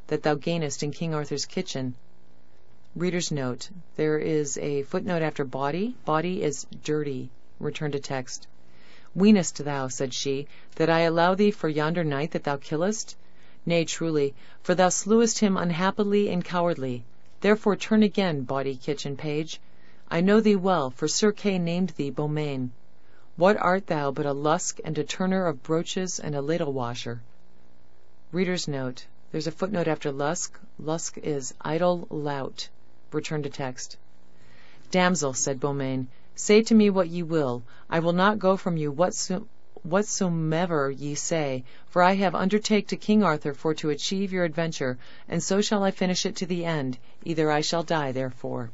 that thou gainest in King Arthur's kitchen. Reader's note. There is a footnote after body. Body is dirty. Return to text. Weenest thou, said she, that I allow thee for yonder knight that thou killest? Nay, truly, for thou slewest him unhappily and cowardly. Therefore turn again, bawdy kitchen page. I know thee well, for Sir Kay named thee Beaumains. What art thou but a lusk and a turner of brooches and a ladle washer? Reader's note. There's a footnote after lusk. Lusk is idle lout. Return to text. Damsel, said Beaumains, say to me what ye will. I will not go from you whatsomever ye say, for I have undertake to King Arthur for to achieve your adventure, and so shall I finish it to the end, either I shall die therefore.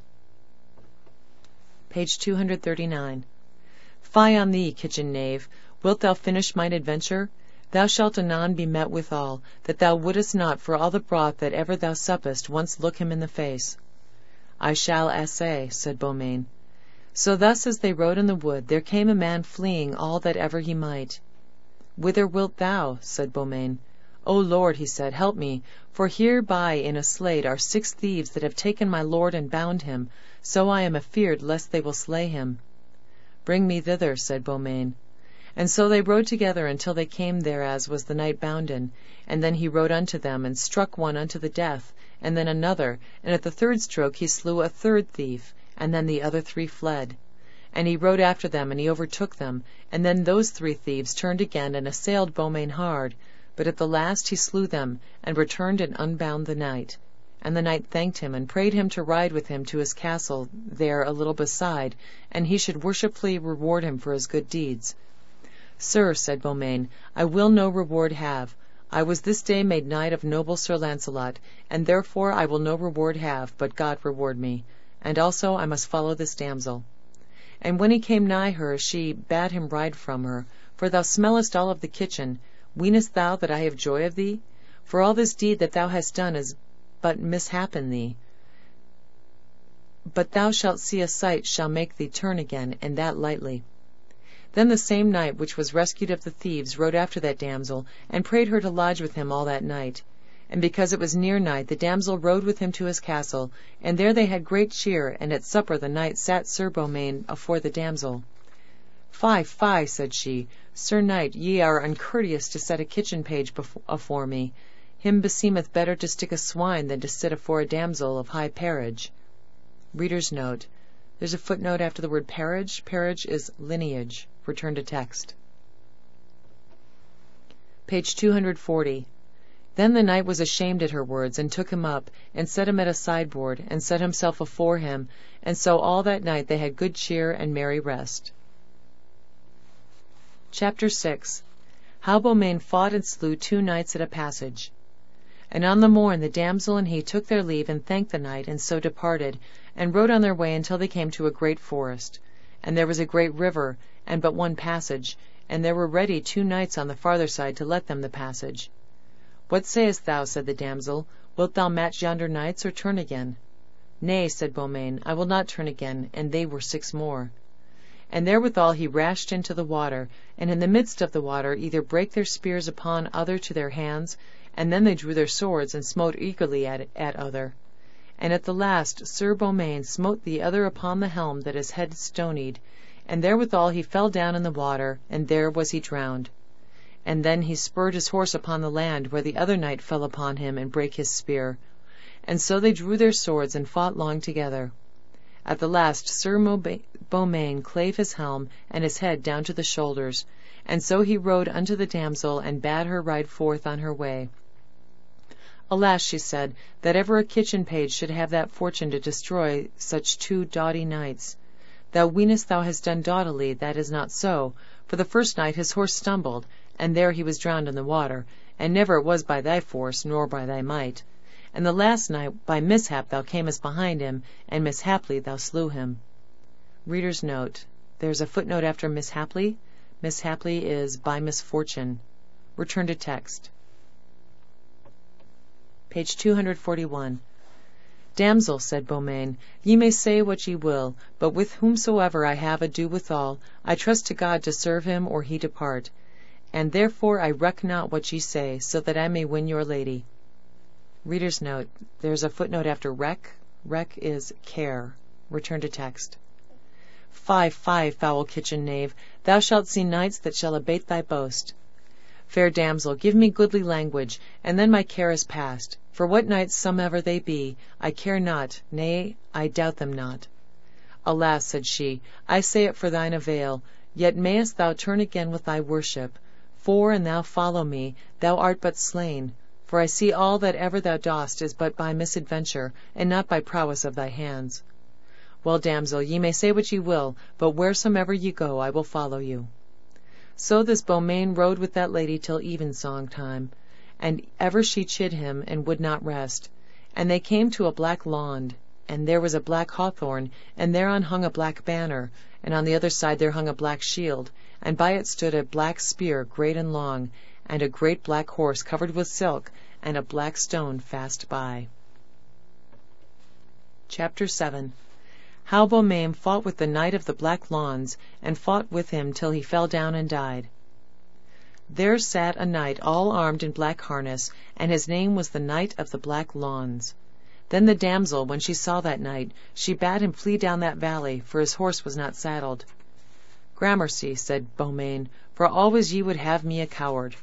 Page 239. Fie on thee, kitchen knave, wilt thou finish mine adventure? Thou shalt anon be met withal, that thou wouldest not for all the broth that ever thou suppest once look him in the face. I shall assay, said Beaumains. So thus as they rode in the wood, there came a man fleeing all that ever he might. Whither wilt thou? said Beaumains. O Lord, he said, help me, for hereby in a slade are 6 thieves that have taken my lord and bound him, so I am afeard lest they will slay him. Bring me thither, said Beaumains. And so they rode together until they came thereas was the knight bounden, and then he rode unto them, and struck one unto the death, and then another, and at the 3rd stroke he slew a 3rd thief, and then the other 3 fled. And he rode after them, and he overtook them, and then those 3 thieves turned again and assailed Beaumains hard, but at the last he slew them, and returned and unbound the knight. And the knight thanked him, and prayed him to ride with him to his castle there a little beside, and he should worshipfully reward him for his good deeds. Sir, said Beaumains, I will no reward have. I was this day made knight of noble Sir Launcelot, and therefore I will no reward have, but God reward me. And also I must follow this damsel. And when he came nigh her, she bade him ride from her. For thou smellest all of the kitchen. Weenest thou that I have joy of thee? For all this deed that thou hast done is but mishappen thee. But thou shalt see a sight shall make thee turn again, and that lightly. Then the same knight which was rescued of the thieves rode after that damsel, and prayed her to lodge with him all that night. And because it was near night, the damsel rode with him to his castle, and there they had great cheer, and at supper the knight sat Sir Beaumains afore the damsel. Fie, fie, said she, Sir Knight, ye are uncourteous to set a kitchen page afore me. Him beseemeth better to stick a swine than to sit afore a damsel of high parage. Reader's note. There's a footnote after the word parage. Parage is lineage. Return to text. Page 240. Then the knight was ashamed at her words, and took him up, and set him at a sideboard, and set himself afore him, and so all that night they had good cheer and merry rest. Chapter 6. How Beaumains fought and slew 2 knights at a passage. And on the morn the damsel and he took their leave, and thanked the knight, and so departed, and rode on their way until they came to a great forest. And there was a great river, and but one passage, and there were ready 2 knights on the farther side to let them the passage. What sayest thou, said the damsel, wilt thou match yonder knights, or turn again? Nay, said Beaumains, I will not turn again, and they were 6 more. And therewithal he rashed into the water, and in the midst of the water either brake their spears upon other to their hands, and then they drew their swords, and smote eagerly at other. And at the last Sir Beaumains smote the other upon the helm, that his head stonied, and therewithal he fell down in the water, and there was he drowned. And then he spurred his horse upon the land, where the other knight fell upon him, and brake his spear. And so they drew their swords, and fought long together. At the last Sir Beaumains clave his helm, and his head down to the shoulders, and so he rode unto the damsel, and bade her ride forth on her way. Alas, she said, that ever a kitchen page should have that fortune to destroy such 2 doughty knights. Thou weenest thou hast done doughtily, that is not so, for the first night his horse stumbled, and there he was drowned in the water, and never it was by thy force, nor by thy might. And the last night by mishap thou camest behind him, and mishaply thou slew him. Reader's note. There's a footnote after mishaply. Mishaply is by misfortune. Return to text. Page 241. Damsel, said Beaumains, ye may say what ye will, but with whomsoever I have ado withal, I trust to God to serve him or he depart. And therefore I reck not what ye say, so that I may win your lady. Reader's note: there's a footnote after rec. Rec is care. Return to text. Fie, fie, foul kitchen knave, thou shalt see knights that shall abate thy boast. Fair damsel, give me goodly language, and then my care is past. For what knights somever they be, I care not, nay, I doubt them not. Alas, said she, I say it for thine avail, yet mayest thou turn again with thy worship. For, an thou follow me, thou art but slain. For I see all that ever thou dost is but by misadventure, and not by prowess of thy hands. Well, damsel, ye may say what ye will, but wheresomever ye go, I will follow you. So this Beaumains rode with that lady till evensong time, and ever she chid him, and would not rest. And they came to a black laund, and there was a black hawthorn, and thereon hung a black banner, and on the other side there hung a black shield, and by it stood a black spear great and long, and a great black horse covered with silk, and a black stone fast by. Chapter 7. How Beaumains fought with the Knight of the Black Lawns, and fought with him till he fell down and died. There sat a knight all armed in black harness, and his name was the Knight of the Black Lawns. Then the damsel, when she saw that knight, she bade him flee down that valley, for his horse was not saddled. Gramercy, said Beaumains, for always ye would have me a coward.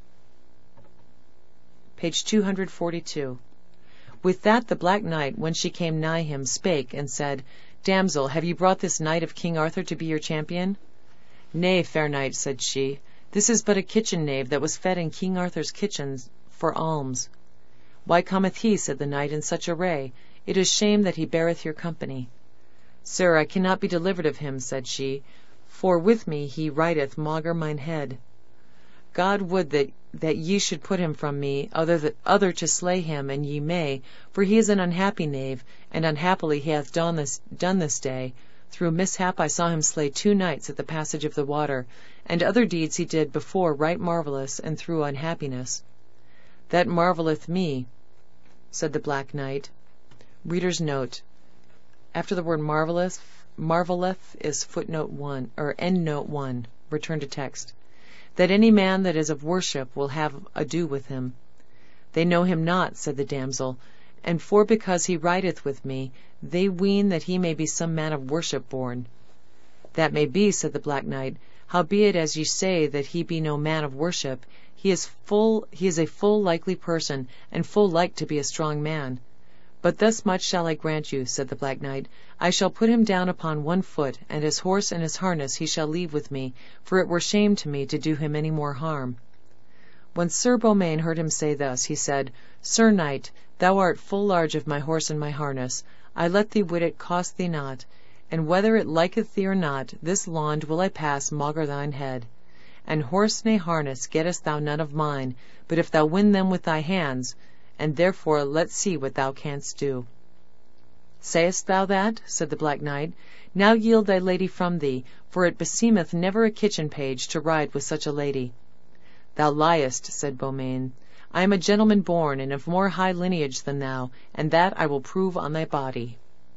Page 242. With that the Black Knight, when she came nigh him, spake, and said, Damsel, have ye brought this knight of King Arthur to be your champion? Nay, fair knight, said she, this is but a kitchen knave that was fed in King Arthur's kitchen for alms. Why cometh he, said the knight, in such array? It is shame that he beareth your company. Sir, I cannot be delivered of him, said she, for with me he rideth maugre mine head. God would that ye should put him from me, other to slay him, and ye may, for he is an unhappy knave, and unhappily he hath done this day. Through mishap I saw him slay 2 knights at the passage of the water, and other deeds he did before right marvellous, and through unhappiness. That marvelleth me, said the Black Knight. Reader's note: after the word marvelleth is footnote 1, or endnote 1. Return to text. That any man that is of worship will have ado with him. They know him not, said the damsel, and for because he rideth with me, they ween that he may be some man of worship born. That may be, said the Black Knight, howbeit as ye say that he be no man of worship, he is a full likely person, and full like to be a strong man. But thus much shall I grant you, said the Black Knight, I shall put him down upon 1 foot, and his horse and his harness he shall leave with me, for it were shame to me to do him any more harm. When Sir Beaumains heard him say thus, he said, Sir Knight, thou art full large of my horse and my harness, I let thee wit it cost thee not, and whether it liketh thee or not, this laund will I pass maugre thine head. And horse ne harness gettest thou none of mine, but if thou win them with thy hands, and therefore let's see what thou canst do. Sayest thou that? said the Black Knight. Now yield thy lady from thee, for it beseemeth never a kitchen page to ride with such a lady. Thou liest, said Beaumains. I am a gentleman born, and of more high lineage than thou, and that I will prove on thy body.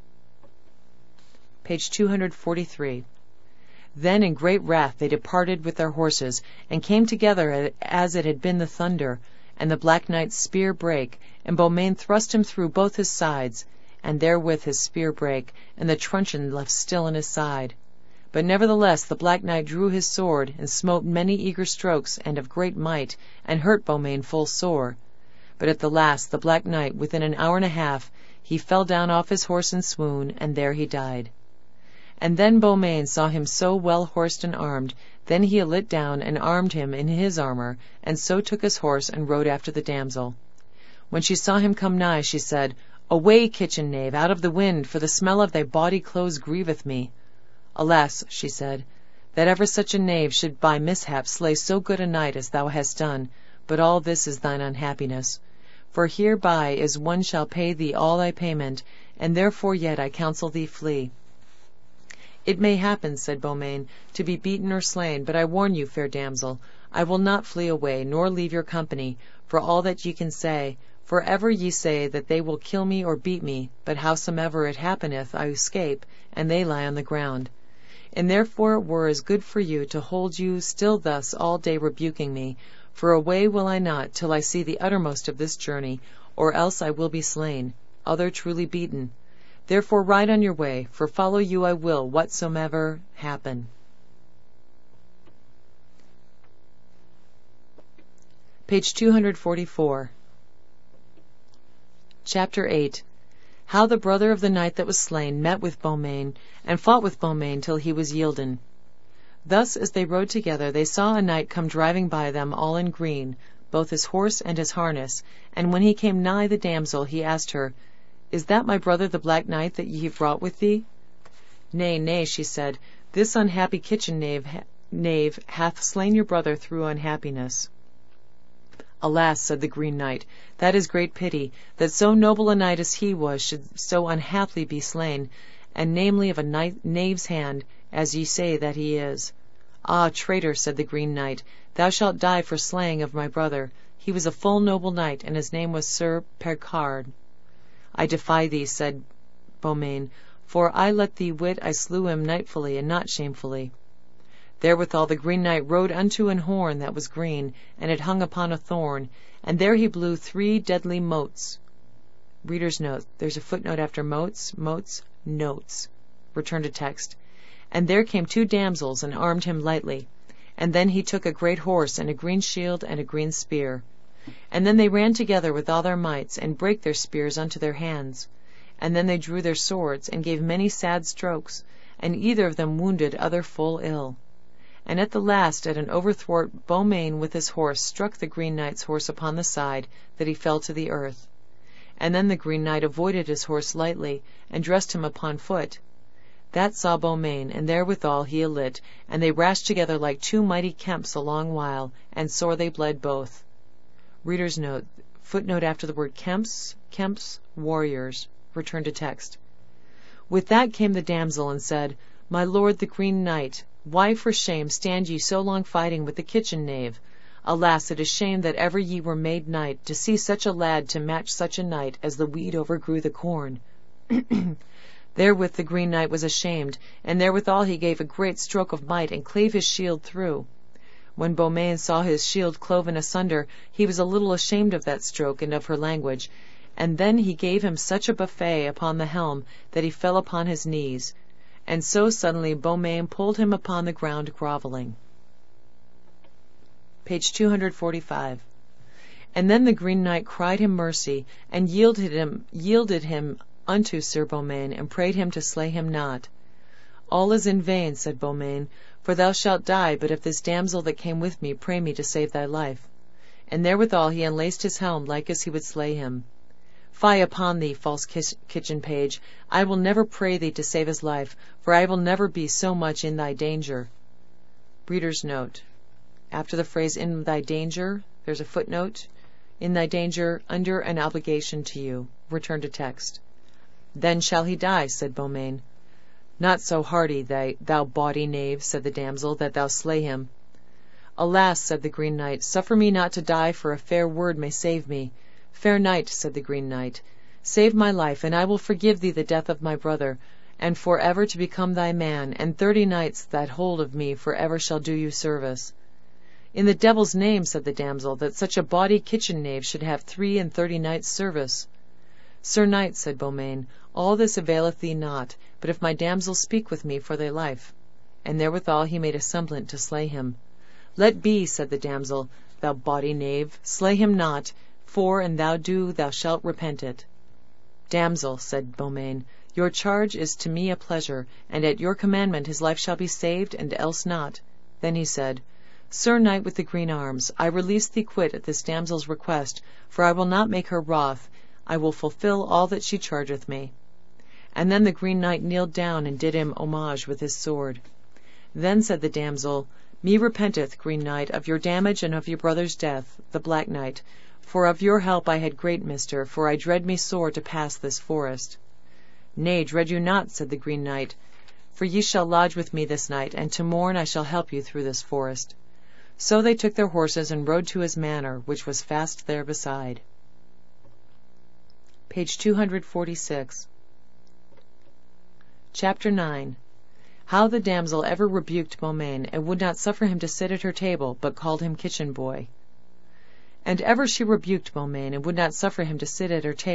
Page 243. Then in great wrath they departed with their horses, and came together as it had been the thunder, and the Black Knight's spear brake, and Beaumains thrust him through both his sides, and therewith his spear brake, and the truncheon left still in his side. But nevertheless the Black Knight drew his sword, and smote many eager strokes, and of great might, and hurt Beaumains full sore. But at the last the Black Knight, within an hour and a half, he fell down off his horse in swoon, and there he died. And then Beaumains saw him so well horsed and armed, then he alit down and armed him in his armour, and so took his horse and rode after the damsel. When she saw him come nigh, she said, Away, kitchen knave, out of the wind, for the smell of thy bawdy clothes grieveth me. Alas, she said, that ever such a knave should by mishap slay so good a knight as thou hast done, but all this is thine unhappiness. For hereby is one shall pay thee all thy payment, and therefore yet I counsel thee flee. It may happen, said Beaumains, to be beaten or slain, but I warn you, fair damsel, I will not flee away, nor leave your company, for all that ye can say, for ever ye say that they will kill me or beat me, but howsomever it happeneth I escape, and they lie on the ground. And therefore it were as good for you to hold you still thus all day rebuking me, for away will I not till I see the uttermost of this journey, or else I will be slain, other truly beaten. Therefore ride on your way, for follow you I will, whatsoever happen. Page 244. Chapter 8. How the brother of the knight that was slain met with Beaumains, and fought with Beaumains till he was yielden. Thus as they rode together, they saw a knight come driving by them all in green, both his horse and his harness, and when he came nigh the damsel, he asked her, Is that my brother the Black Knight that ye have brought with thee? Nay, nay, she said, this unhappy kitchen knave hath slain your brother through unhappiness. Alas, said the Green Knight, that is great pity, that so noble a knight as he was should so unhappily be slain, and namely of a knave's hand, as ye say that he is. Ah, traitor, said the Green Knight, thou shalt die for slaying of my brother. He was a full noble knight, and his name was Sir Percard. I defy thee, said Beaumains, for I let thee wit I slew him knightfully and not shamefully. Therewithal the Green Knight rode unto an horn that was green, and it hung upon a thorn, and there he blew 3 deadly motes. Reader's note, there's a footnote after motes, notes. Return to text. And there came 2 damsels, and armed him lightly. And then he took a great horse, and a green shield, and a green spear. And then they ran together with all their mights, and brake their spears unto their hands. And then they drew their swords, and gave many sad strokes, and either of them wounded other full ill. And at the last, at an overthwart, Beaumains with his horse struck the Green Knight's horse upon the side, that he fell to the earth. And then the Green Knight avoided his horse lightly, and dressed him upon foot. That saw Beaumains, and therewithal he alit, and they rashed together like 2 mighty kemps a long while, and sore they bled both. Reader's note, footnote after the word kemps, warriors. Return to text. With that came the damsel, and said, My lord the Green Knight, why for shame stand ye so long fighting with the kitchen knave? Alas, it is shame that ever ye were made knight, to see such a lad to match such a knight, as the weed overgrew the corn. Therewith the Green Knight was ashamed, and therewithal he gave a great stroke of might, and clave his shield through. When Beaumains saw his shield cloven asunder, he was a little ashamed of that stroke, and of her language, and then he gave him such a buffet upon the helm, that he fell upon his knees. And so suddenly Beaumains pulled him upon the ground grovelling. Page 245. And then the Green Knight cried him mercy, and yielded him unto Sir Beaumains, and prayed him to slay him not. All is in vain, said Beaumains, for thou shalt die but if this damsel that came with me pray me to save thy life. And therewithal he unlaced his helm, like as he would slay him. Fie upon thee, false kitchen page, I will never pray thee to save his life, for I will never be so much in thy danger. Reader's note, after the phrase in thy danger, there's a footnote, in thy danger, under an obligation to you. Return to text. Then shall he die, said Beaumains. Not so hardy, thou bawdy knave, said the damsel, that thou slay him. Alas, said the Green Knight, suffer me not to die, for a fair word may save me. Fair knight, said the Green Knight, save my life, and I will forgive thee the death of my brother, and for ever to become thy man, and 30 knights that hold of me for ever shall do you service. In the devil's name, said the damsel, that such a bawdy kitchen knave should have 33 knights' service. Sir Knight, said Beaumains, all this availeth thee not, but if my damsel speak with me for thy life. And therewithal he made a semblant to slay him. Let be, said the damsel, thou bawdy knave, slay him not, for an thou do thou shalt repent it. Damsel, said Beaumains, your charge is to me a pleasure, and at your commandment his life shall be saved, and else not. Then he said, Sir Knight with the green arms, I release thee quit at this damsel's request, for I will not make her wroth, I will fulfil all that she chargeth me. And then the Green Knight kneeled down, and did him homage with his sword. Then said the damsel, Me repenteth, Green Knight, of your damage and of your brother's death, the Black Knight, for of your help I had great mister, for I dread me sore to pass this forest. Nay, dread you not, said the Green Knight, for ye shall lodge with me this night, and to morn I shall help you through this forest. So they took their horses and rode to his manor, which was fast there beside. Page 246. Chapter 9. How the damsel ever rebuked Beaumains, and would not suffer him to sit at her table, but called him kitchen boy. And ever she rebuked Beaumains, and would not suffer him to sit at her table